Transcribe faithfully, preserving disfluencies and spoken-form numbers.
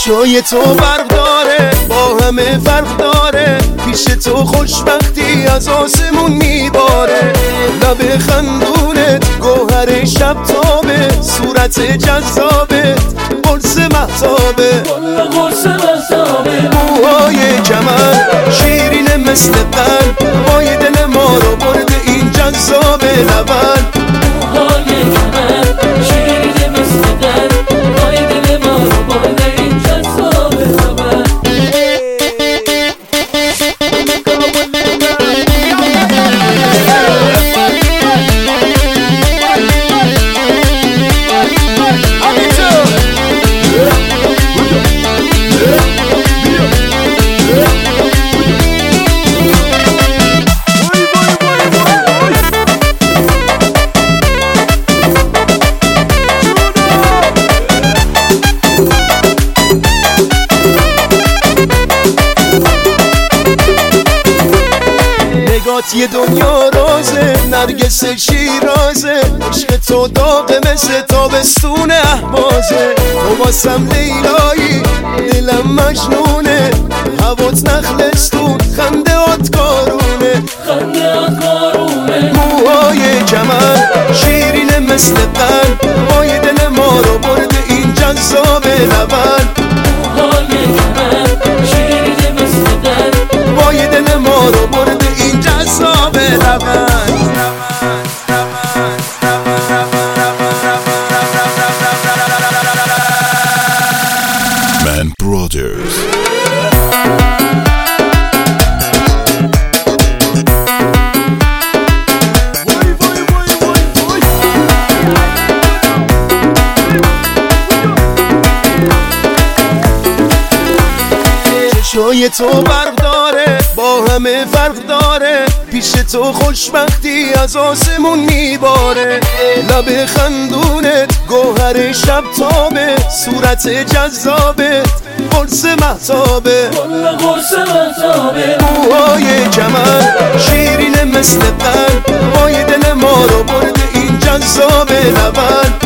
چشای تو برق داره، با همه فرق داره، پیش تو خوشبختی از آسمون میباره. لب خندونت گوهر شب تابه، صورت جذابت قرص مهتابه، موهای کمر شیرین مثل قلب، مای دل ما رو برده این جذاب لبن. موهای کمر شیرین مثل قلب، مای دل ما رو برده این جذاب لبن. یه دنیا رازه، نرگس شیرازه، عشق تو داغه مثل تابستون اهوازه. تو واسم لیلایی دلم مجنونه، هوات نخلستون خنده آت کارونه، موهای کمر شیرین مثل قلب، مای دل ما رو برده این جذاب لبن. موهای کمر شیرین مثل قلب، مای دل ما رو برده این جذاب لبن. Man Brothers. چشای تو برق داره، با همه فرق داره، پیش تو خوشبختی از آسمون میباره. لب خندونت گوهر شب تابه، صورت جذابت قرص مهتابه، موهای کمر شیرین مثل قلب، مای دل ما رو برده این جذاب لبن.